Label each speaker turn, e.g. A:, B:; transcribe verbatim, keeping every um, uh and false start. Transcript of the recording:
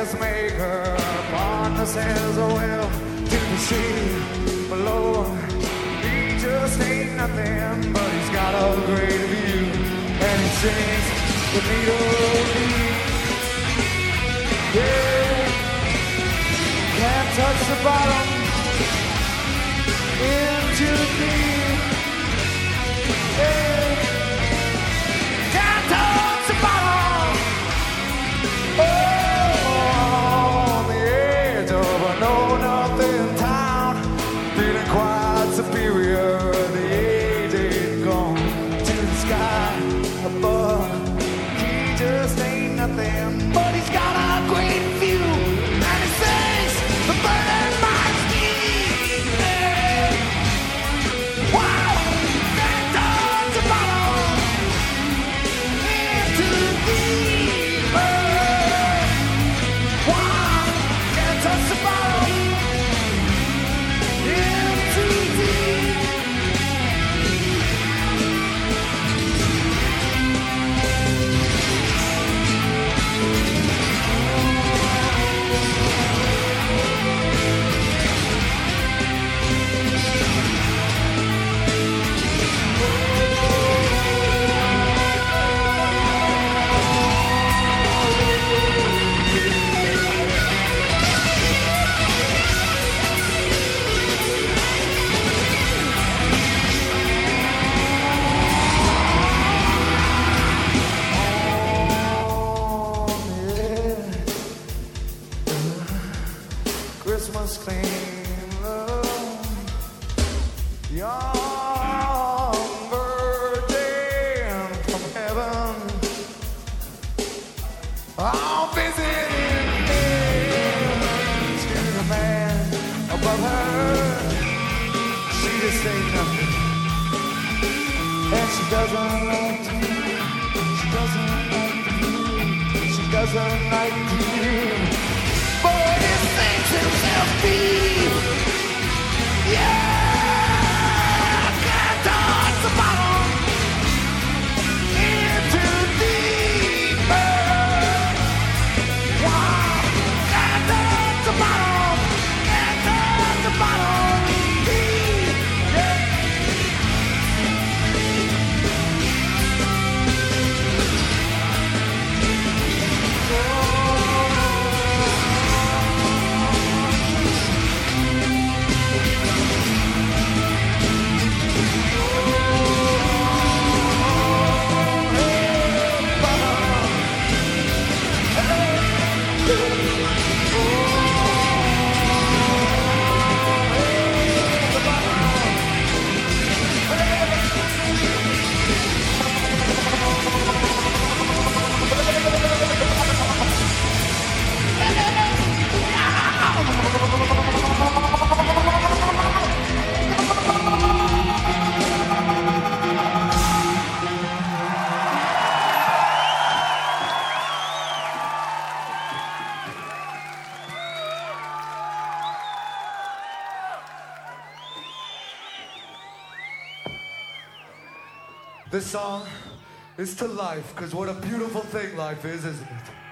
A: dressmaker. Partner says, oh well, to the sea below. He just ain't nothing, but he's got a great view. And he sings the melody. Yeah, can't touch the bottom into the deep. Yeah, can't touch the bottom. Oh, on the edge of a know-nothing town, feeling quite superior. The age ain't gone to the sky above. He just ain't nothing, but he's got a great view. And he sings the burning minds deep. Yeah. Wow, can't touch the bottom into the deep. Wow, can't touch the bottom into the deep. Christmas clean love, young virgin from heaven, all visiting him to the man above her. She just ain't nothing, and she doesn't like to you. She doesn't like to you. She doesn't like to you. But he thinks himself deep. Yeah, can't touch the bottom into deeper. Wow, can't touch the bottom, can't touch the bottom deep. Yeah. This song is to life, because what a beautiful thing life is, isn't it?